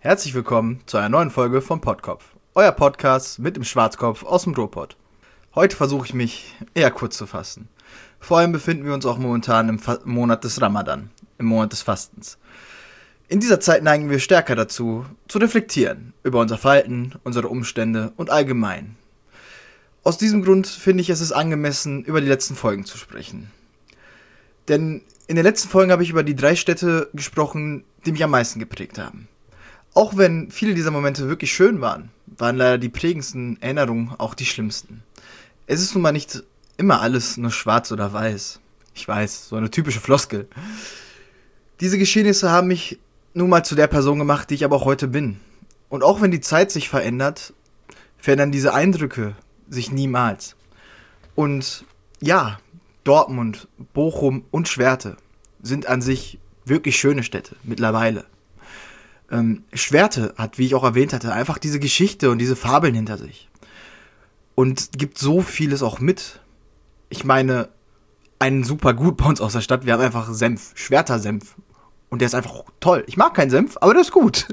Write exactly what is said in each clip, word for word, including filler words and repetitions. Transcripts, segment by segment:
Herzlich willkommen zu einer neuen Folge von Podkopf, euer Podcast mit dem Schwarzkopf aus dem Ruhrpott. Heute versuche ich mich eher kurz zu fassen. Vor allem befinden wir uns auch momentan im Fa- Monat des Ramadan, im Monat des Fastens. In dieser Zeit neigen wir stärker dazu, zu reflektieren über unser Verhalten, unsere Umstände und allgemein. Aus diesem Grund finde ich, es ist angemessen, über die letzten Folgen zu sprechen. Denn in den letzten Folgen habe ich über die drei Städte gesprochen, die mich am meisten geprägt haben. Auch wenn viele dieser Momente wirklich schön waren, waren leider die prägendsten Erinnerungen auch die schlimmsten. Es ist nun mal nicht immer alles nur schwarz oder weiß. Ich weiß, so eine typische Floskel. Diese Geschehnisse haben mich nun mal zu der Person gemacht, die ich aber auch heute bin. Und auch wenn die Zeit sich verändert, verändern diese Eindrücke sich niemals. Und ja, Dortmund, Bochum und Schwerte sind an sich wirklich schöne Städte mittlerweile. Ähm, Schwerte hat, wie ich auch erwähnt hatte, einfach diese Geschichte und diese Fabeln hinter sich. Und gibt so vieles auch mit. Ich meine, einen super gut bei uns aus der Stadt, wir haben einfach Senf, Schwerter Senf. Und der ist einfach toll. Ich mag keinen Senf, aber der ist gut.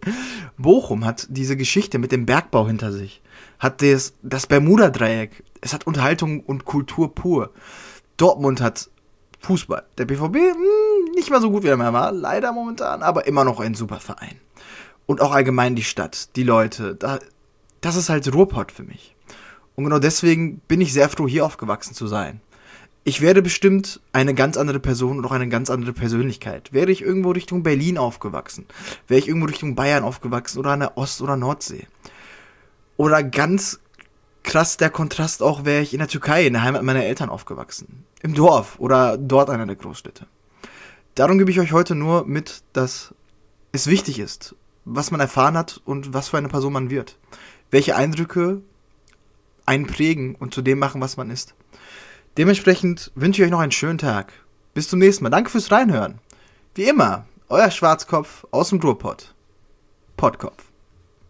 Bochum hat diese Geschichte mit dem Bergbau hinter sich. Hat das, das Bermuda-Dreieck. Es hat Unterhaltung und Kultur pur. Dortmund hat Fußball. Der B V B, mh, nicht mehr so gut, wie er mal war, leider momentan, aber immer noch ein super Verein. Und auch allgemein die Stadt, die Leute, da, das ist halt Ruhrpott für mich. Und genau deswegen bin ich sehr froh, hier aufgewachsen zu sein. Ich werde bestimmt eine ganz andere Person und auch eine ganz andere Persönlichkeit. Wäre ich irgendwo Richtung Berlin aufgewachsen, wäre ich irgendwo Richtung Bayern aufgewachsen oder an der Ost- oder Nordsee. Oder ganz krass der Kontrast auch, wäre ich in der Türkei, in der Heimat meiner Eltern aufgewachsen. Im Dorf oder dort einer der Großstädte. Darum gebe ich euch heute nur mit, dass es wichtig ist, was man erfahren hat und was für eine Person man wird. Welche Eindrücke einen prägen und zu dem machen, was man ist. Dementsprechend wünsche ich euch noch einen schönen Tag. Bis zum nächsten Mal. Danke fürs Reinhören. Wie immer, euer Schwarzkopf aus dem Ruhrpott. Podkopf.